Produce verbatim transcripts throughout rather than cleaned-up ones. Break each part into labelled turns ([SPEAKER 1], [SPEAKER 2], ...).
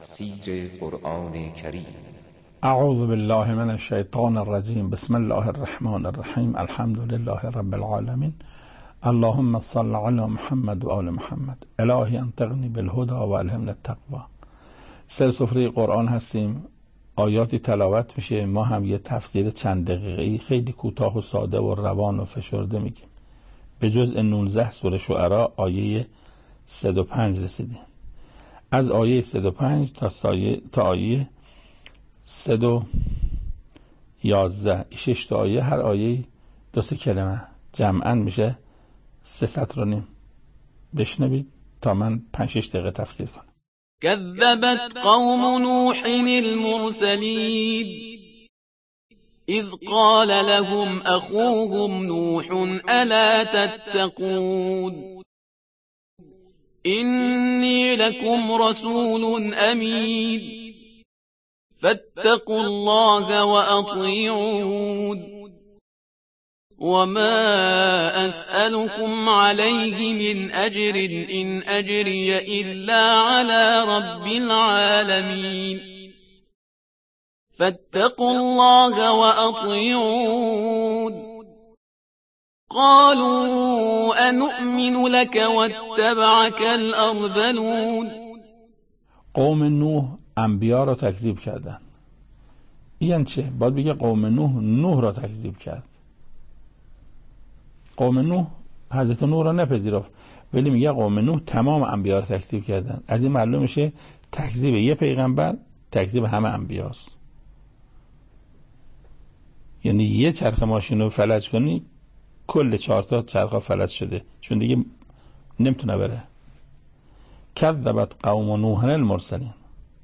[SPEAKER 1] تفسیر قرآن کریم.
[SPEAKER 2] اعوذ بالله من الشیطان الرجیم. بسم الله الرحمن الرحیم. الحمد لله رب العالمین. اللهم صل علی محمد و آل محمد. الهی انطقنی بالهدى و الهمنا التقوی. سر سفره قرآن هستیم، آیاتی تلاوت میشه، ما هم یه تفسیر چند دقیقه‌ای خیلی کوتاه و ساده و روان و فشرده میگیم. به جزء نوزده سوره شعراء آیه صد و پنج رسیدیم. از آیه صد و پنج تا سایه تا آیه صد و یازده، شش تا آیه، هر آیه دو سه کلمه، جمعاً میشه سه سطر و نیم. بشنوید تا من پنج شش دقیقه تفسیر کنم.
[SPEAKER 3] كذبت قوم نوح المرسلين إذ قال لهم أخوهم نوح ألا تتقون إني لكم رسول أمين فاتقوا الله وأطيعون وما أسألكم عليه من أجر إن أجري إلا على رب العالمين فاتقوا الله وأطيعون قالوا أنؤمن لك واتبعك الأرذلون.
[SPEAKER 2] قوم نوح انبیا را تکذیب کردن. این چه؟ باید بگه قوم نوح نوح را تکذیب کرد. قوم نوح حضرت نوح را نپذیرفت، ولی میگه قوم نوح تمام انبیا را تکذیب کردن. از این معلوم میشه تکذیب یه پیغمبر تکذیب همه انبیاست. یعنی یه چرخ ماشین رو فلج کنی کل چهار تا چرخ فلج شده، چون دیگه نمیتونه بره. کذبت قوم نوح المرسلین.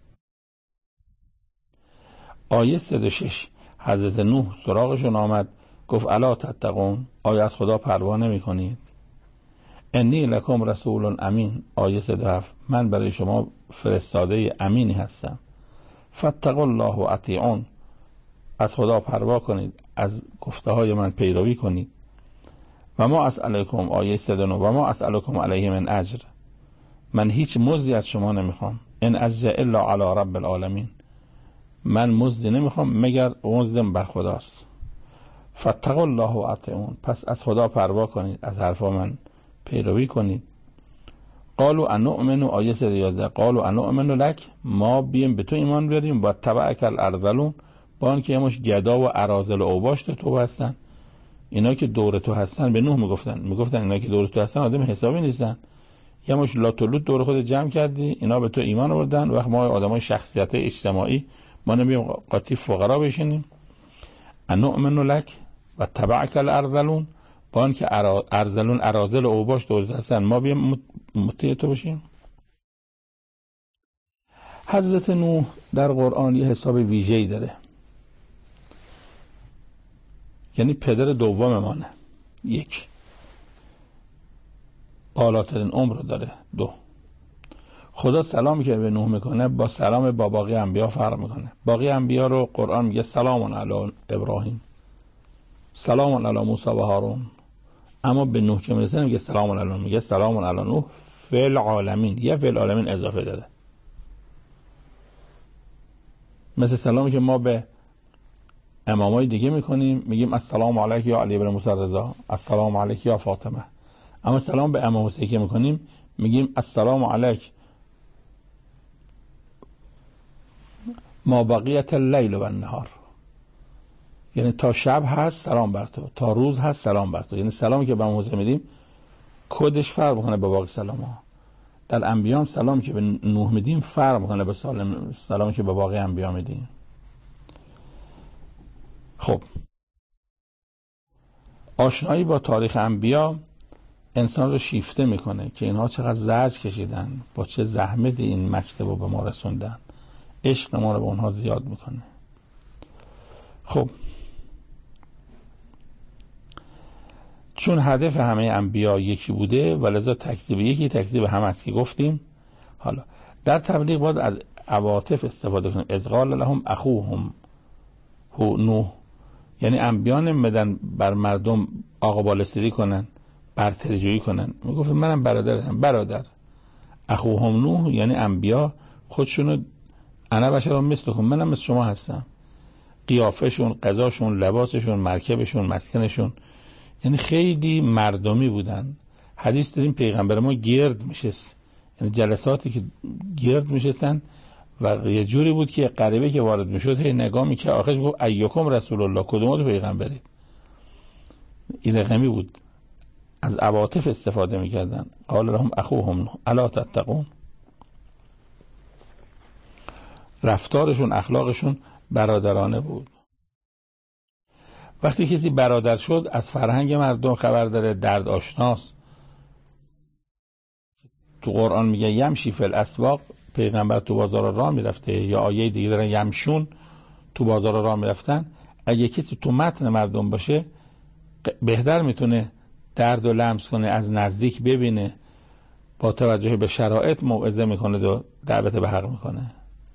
[SPEAKER 2] آیه صد و شش، حضرت نوح سراغشون آمد، گفت الا تتقون، آیه از خدا پروا نمی کنید. انی لکم رسول امین. آیه صد و هفت، من برای شما فرستاده امینی هستم. فاتقوا الله و اطیعون، از خدا پروا کنید، از گفته های من پیروی کنید. و ما اسألکم، آیه صد و نه، و ما اسألکم علیه من اجر، من هیچ مزدی از شما نمیخوام. ان اجر الا علی رب العالمین، من مزدی نمیخوام مگر مزدم بر خداست. فاتقوا الله و اطیعون، پس از خدا پروا کنید، از حرفا من پیروی کنید. قالوا انؤمن، آیه صد و یازده، قالوا انؤمن لک، ما بیم به تو ایمان بیاریم، و تبعک الارذلون، با آنکه یه مش گدا و اراذل و اوباش تو هستن. اینا که دور تو هستن به نوح میگفتن میگفتن اینا که دور تو هستن آدم حسابی نیستن، یه مش لاتولوت دور خود جمع کردی، اینا به تو ایمان آوردن. وقت ما آدمای شخصیت اجتماعی ما نمیم قاطی فقرا بشینیم. انؤمن لک و تبعک الارذلون، با آنکه ارذلون اراذل و اوباش دور هستن ما بیم مطیع تو بشیم. حضرت نوح در قرآن یه حساب ویژه‌ای داره، یعنی پدر دوم مانه. یک، بالاترین عمر داره. دو، خدا سلامی که به نوح میکنه با سلام با باقی انبیا فرق میکنه. باقی انبیا رو قرآن میگه سلام علی ابراهیم، سلام علی موسی و هارون، اما به نوح که میرسه میگه سلام علی، میگه سلام علی نوح فی العالمین، یه فی العالمین اضافه داره. مثل سلامی که ما به امامای دیگه میکنیم، میگیم السلام علیک یا علی بن موسی رضا، السلام علیک یا فاطمه. اما سلام به امام حسین که میکنیم میگیم السلام علیک ما بقیت اللیل و النهار، یعنی تا شب هست سلام بر تو، تا روز هست سلام بر تو. یعنی سلامی که به امام حسین میدیم کدش فرق میکنه با باقی سلام ها. در انبیاء سلامی که به نوح میدیم فرق میکنه با سلامی که به باقی انبیاء میدیم. خب، آشنایی با تاریخ انبیا انسان رو شیفته میکنه که اینها چقدر زجر کشیدن، با چه زحمتی این مکتب رو به ما رسوندن. عشق ما رو به اونها زیاد میکنه. خب، چون هدف همه انبیا یکی بوده و لذا تکذیب یکی تکذیب هم است که گفتیم. حالا در تبلیغ باید از عواطف استفاده کنیم. اذ قال لهم اخوهم هو نوح، یعنی انبیا نمیدن بر مردم آقا بالستری کنن، برتریجویی کنن. میگفت منم برادرم. برادر اخوهم نوح یعنی انبیا خودشونو انا بشر مثلکم، منم مثل شما هستم. قیافشون، غذاشون، لباسشون، مرکبشون، مسکنشون، یعنی خیلی مردمی بودن. حدیث داریم پیغمبر ما گرد میشست، یعنی جلساتی که گرد میشستن و یه جوری بود که غریبه که وارد میشد هی نگاه میکرد، آخرش گفت ایکم رسول الله، کدوماتون پیغمبرید. این رقمی بود، از عواطف استفاده میکردن. قال لهم اخوهم الا تتقون. رفتارشون، اخلاقشون برادرانه بود. وقتی کسی برادر شد از فرهنگ مردم خبر داره، درد آشناست. تو قرآن میگه یمشی فی الاسواق، پیغمبر تو بازار راه میرفته، یا آیه دیگه داره یمشون، تو بازار راه میرفتن. اگه کسی تو متن مردم باشه بهتر میتونه درد و لمس کنه، از نزدیک ببینه، با توجه به شرایط موعظه میکنه و دعوت به حق میکنه.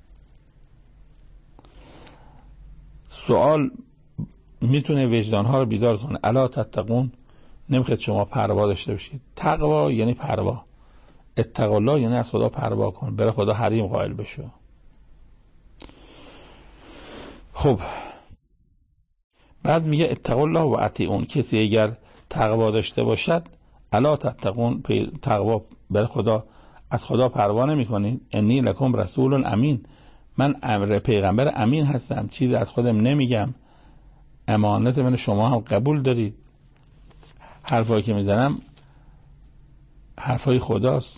[SPEAKER 2] سوال میتونه وجدانها رو بیدار کنه. الا تتقون، نمیخواد شما پروا داشته باشید. تقوا یعنی پروا، اتقوا الله یعنی از خدا پروا کن، بره خدا حریم قائل بشو. خب بعد میگه اتقوا الله و اطیعون، کسی اگر تقوا داشته باشد، الا تتقون، تقوا بر خدا، از خدا پروا نمیکنید. انی لکم رسول امین، من امر پیغمبر امین هستم، چیزی از خودم نمیگم، امانت من شما هم قبول دارید. حرفایی که میزنم حرفای خداست.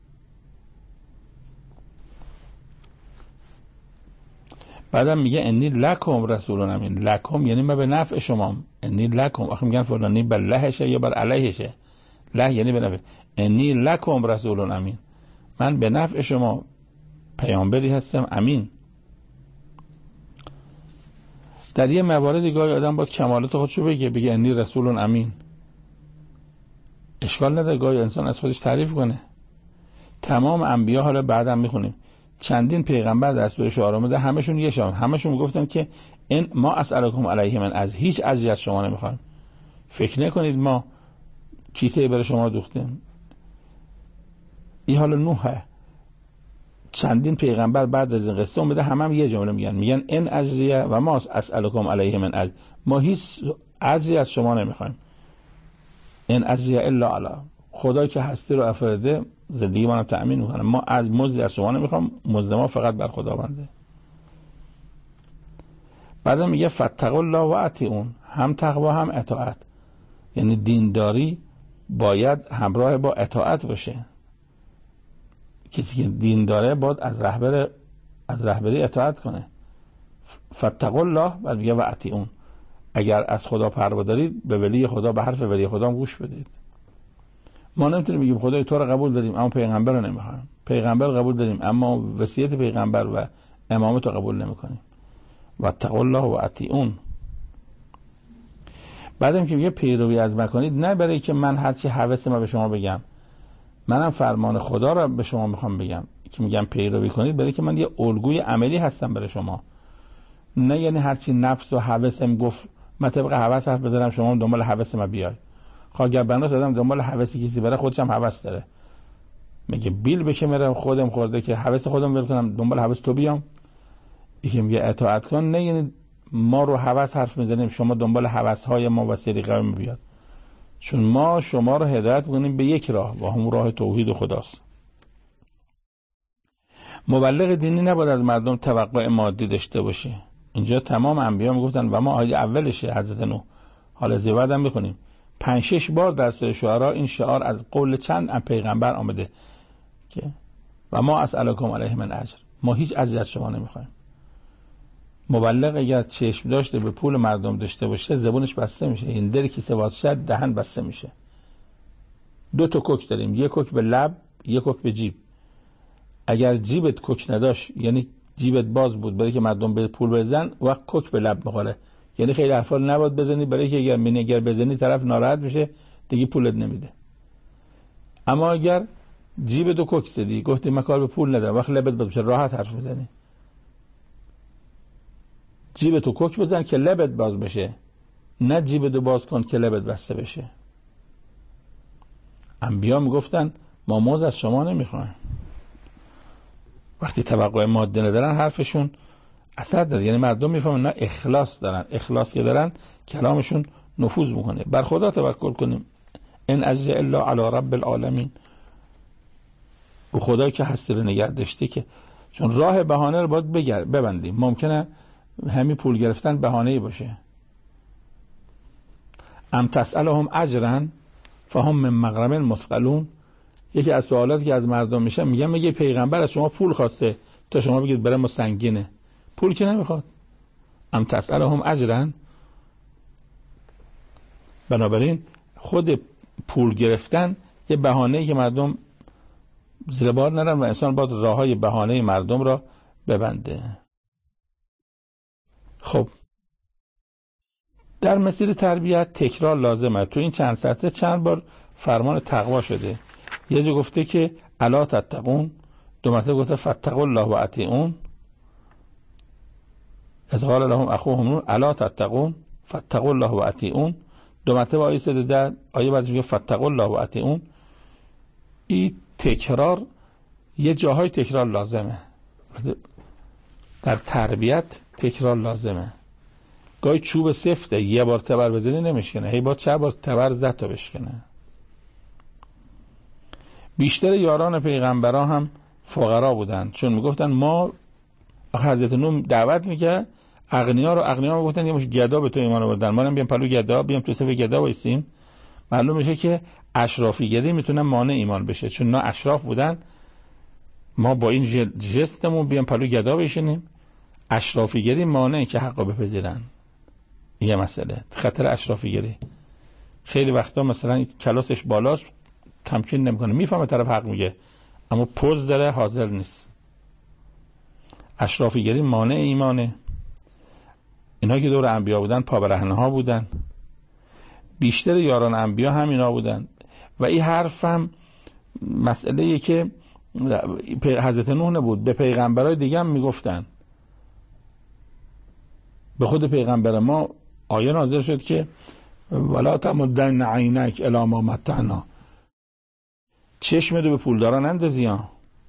[SPEAKER 2] بعدم میگه انی لکم رسول امین، لکم یعنی من به نفع شما، انی لکم، آخه میگن فلانی بر لهشه یا بر علیهشه، له یعنی به نفع، انی لکم رسول امین، من به نفع شما پیامبری هستم امین. در یه مواردی گاهی آدم باید کمالات خودشو بگه، بگه انی رسول امین، اشکال نداره گاهی انسان از خودش تعریف کنه. تمام انبیا، حالا بعدم میخونیم، چندین پیغمبر دستور شعار آمده، همشون یه شان، همشون میگفتن که این ما اسالکم علیه من، از هیچ اجری از شما نمیخوایم. فکر نکنید ما کیسه برای شما دوختیم. این حالا نوحه، چندین پیغمبر بعد از این قصه اومده، همه هم یه جمله میگن، میگن این اجریه و ما اسالکم علیه من اجر، ما هیچ اجری از شما نمیخوایم. این اجریه الا علی، خدایی که هستی رو افرده زندگی ما رو تأمین میکنه، ما از مزدی از شما نمیخوام، مزد ما فقط بر خدا بنده. بعدم میگه فاتقوا الله و اطیعون، هم تقوا هم اطاعت، یعنی دینداری باید همراه با اطاعت باشه. کسی که دین داره باید از رهبر از رهبری اطاعت کنه. فاتقوا الله، بعد میگه و اطیعون، اگر از خدا پروا دارید به ولی خدا، به حرف ولی خدا گوش بدید. ما نمیتونیم بگیم خدای تو رو قبول داریم اما پیغمبر رو نمیخوایم، پیغمبر قبول داریم اما وصیت پیغمبر و امامت رو قبول نمیکنیم. واتقوا الله و اطیعون. بعدم که میگه پیروی از من کنید، نه برای که من هرچی هوس ما به شما بگم، منم فرمان خدا رو به شما میخوام بگم که میگم پیروی کنید، برای که من یه الگوی عملی هستم برای شما، نه یعنی هرچی نفس و هوسم گفت من طبق هوس حرف بزنم شما دنبال هوس ما بیای. خواگر بناس آدم دنبال هوسی کسی بره خودش هم هوس داره، میگه بیل بشه میره خودم خورده که هوس خودم ول کنم دنبال هوس تو بیام. یکی میگه اطاعت کن، نه یعنی ما رو هوس حرف میزنیم شما دنبال هوس های ما و سریقه ما بیاد، چون ما شما رو هدایت میکنیم به یک راه و همون راه توحید خداست. مبلغ دینی نباید از مردم توقع مادی داشته باشه. اینجا تمام انبیا میگفتن و ما آیه اولشه حضرت نوح، حالا زیاد هم میخونیم پنج شش بار در سوره شعرا این شعار از قول چند پیغمبر آمده که و ما اسالکم علیه من اجر، ما هیچ اجری از شما نمیخوایم. مبلغ اگر چشم داشته به پول مردم داشته باشه زبونش بسته میشه، این دری که سواز شد دهن بسته میشه. دو تا کوک داریم، یک کوک به لب، یک کوک به جیب. اگر جیبت کوک نداشت یعنی جیبت باز بود برای که مردم به پول بزنن، وقت کوک به لب میخوره، یعنی خیلی حرفا نباید بزنی برای که اگر من اگر بزنی طرف ناراحت میشه دیگه پولت نمیده. اما اگر جیبت رو کوک زدی گفتی من کار به پول ندارم، وقت لبت باز بشه راحت حرف میزنی. جیبتو کوک بزن که لبت باز بشه، نه جیبتو باز کن که لبت بسته بشه. انبیا میگفتن ما موز از شما نمیخوایم. وقتی توقع ماده ندارن حرفشون اثر داره. یعنی مردم میفهمن نه اخلاص دارن، اخلاص که دارن کلامشون نفوذ میکنه. بر خدا توکل کنیم. ان اجر الا علی رب العالمین. و خدایی که هستی رو نگه داشته، که چون راه بهانه رو باید بگر ببندیم. ممکنه همین پول گرفتن بهانه‌ای باشه. ام تسألهم اجرا فهم من مغرم مثقلون. یکی از سوالاتی که از مردم میشه، میگن میگه پیغمبر از شما پول خواسته تا شما بگید برای ما سنگینه. پول که نمیخواد. ام تسألهم اجرا. بنابراین خود پول گرفتن یه بهانه‌ای که مردم زیر بار نرن و انسان باید راههای بهانه مردم را ببنده. خب در مسیر تربیت تکرار لازمه. تو این چند سطح چند بار فرمان تقوا شده. یه جا گفته که الا تتقون، دو مرتبه گفته فاتقوا الله و اطیعون. اذ قال لهم اخوهم نوح الا تتقون فاتقوا الله و اطیعون. دو مرتبه آیه سه ده آیه بعد میگه فاتقوا الله و اطیعون. این تکرار یه جاهای تکرار لازمه. در تربیت تکرار لازمه. گاهی چوب سفته، یه بار تبر بزنی نمیشکنه، هی با چند بار تبر زد تا بشکنه. بیشتر یاران پیغمبران هم فقرا بودن، چون میگفتن ما حضرت نوح دعوت میکرد اغنیا رو، اغنیا میگفتن یه مش گدا به تو ایمان آوردن، ما هم بیام پلو گدا، بیام تو صف گدا وایسیم. معلوم میشه که اشرافی گری میتونه مانع ایمان بشه، چون نه اشراف بودن. ما با این جستمون بیام پلو گدا بشینیم، اشرافی گری مانع که حقا بپذیرن. یه مسئله خطر اشرافی گری. خیلی وقتا مثلا کلاسش بالاست، تمکین نمیکنه، میفهمه طرف حق میگه اما پوز داره، حاضر نیست. اشرافی گری مانع ایمانه. اینا که دور انبیا بودن پابرهنه ها بودن. بیشتر یاران انبیا همینا بودن. و این حرف هم مسئله که حضرت نوح نبود، به پیغمبرای دیگه هم میگفتن. به خود پیغمبر ما آیه نازل شد که ولا تمدن عینک الی ما متعنا، چشم رو به پولداران اندازی ها.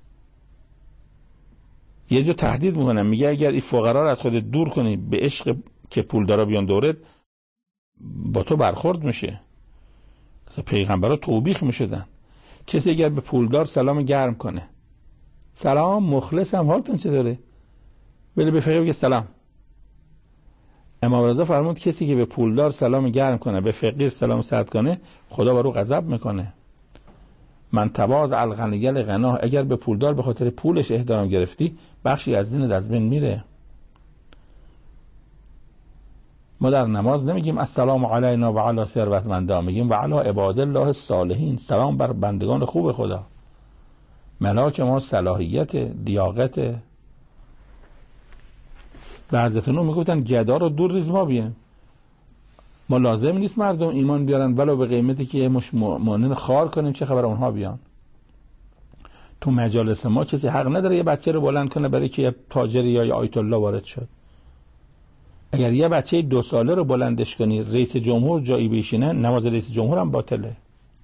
[SPEAKER 2] یه جو تهدید میکنن، میگه اگر این فقرا رو از خودت دور کنی به عشق که پولدارا بیان دورت، با تو برخورد میشه. پیغمبرا توبیخ میشدن. کسی اگر به پولدار سلام گرم کنه، سلام مخلصم حالتون چطوره، ولی به فقیر بگه سلام. امام رضا فرمود کسی که به پولدار سلام گرم کنه، به فقیر سلام سرد کنه، خدا بر او غضب میکنه. من تواضع الغنی الغنا، اگر به پولدار به خاطر پولش احترام گرفتی، بخشی از دینت از بین میره. ما در نماز نمیگیم السلام علینا و علی ثروتمندان، میگیم و علی عباد الله الصالحین، سلام بر بندگان خوب خدا. ملاک ما صلاحیت، لیاقت. به حضرت نوح میگفتن گدا رو دور ریز ما بیان. ما لازم نیست مردم ایمان بیارن ولو به قیمتی که مش مؤمنین خار کنیم، چه خبر اونها بیان. تو مجالس ما کسی حق نداره یه بچه رو بلند کنه برای که یه تاجری یا یه آیت الله وارد شد. اگر یه بچه دو ساله رو بلندش کنی رئیس جمهور جایی بشینه، نماز رئیس جمهور هم باطله.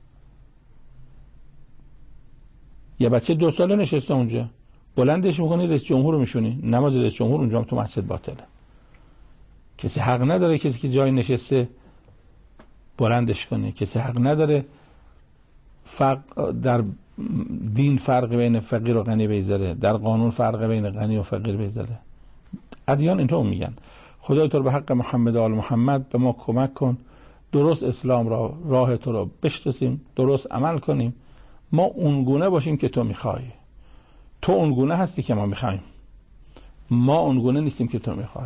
[SPEAKER 2] یه بچه دو ساله نشسته اونجا، بلندش میکنی رئیس جمهور رو میشونی، نماز رئیس جمهور اونجا هم تو مسجد باطله. کسی حق نداره کسی که جای نشسته بلندش کنه. کسی حق نداره فرق در دین فرق بین فقیر و غنی بذاره، در قانون فرق بین غنی و فقیر بذاره. ادیان اینطور میگن. خدای تو رو به حق محمد و آل محمد به ما کمک کن درست اسلام را، راه تو رو بشناسیم، درست عمل کنیم. ما اونگونه باشیم که تو میخوای. تو اونگونه هستی که ما میخوایم، ما اونگونه نیستیم که تو میخوای.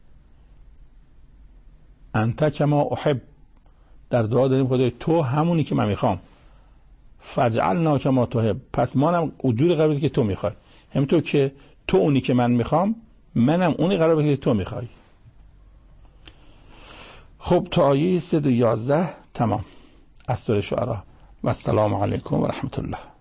[SPEAKER 2] انت کما احب، در دعا داریم خدای تو همونی که من میخوام. فجعلنا کما تحب، پس منم وجود قرار که تو میخوای. همونطور که تو اونی که من میخوام، منم اونی قرار بده که تو میخوای. خب تا آیه صد و یازده تمام از سوره شعراء. و السلام علیکم و رحمت الله.